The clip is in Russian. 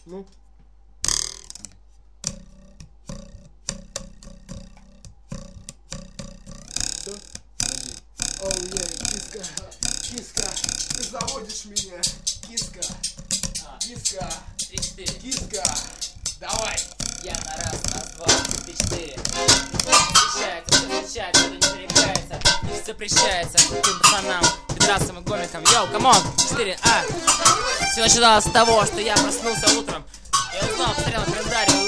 Ну. Что? Оу, киска, киска, ты заводишь меня, киска, киска, 3-4. киска, давай. Я на раз, два, 3-4. Встречается, это не зарекается, запрещается крутым пацанам, пидорасам и гомикам. Йоу, камон, 4, Все начиналось с того, что я проснулся утром. Я узнал, посмотрел на календарь,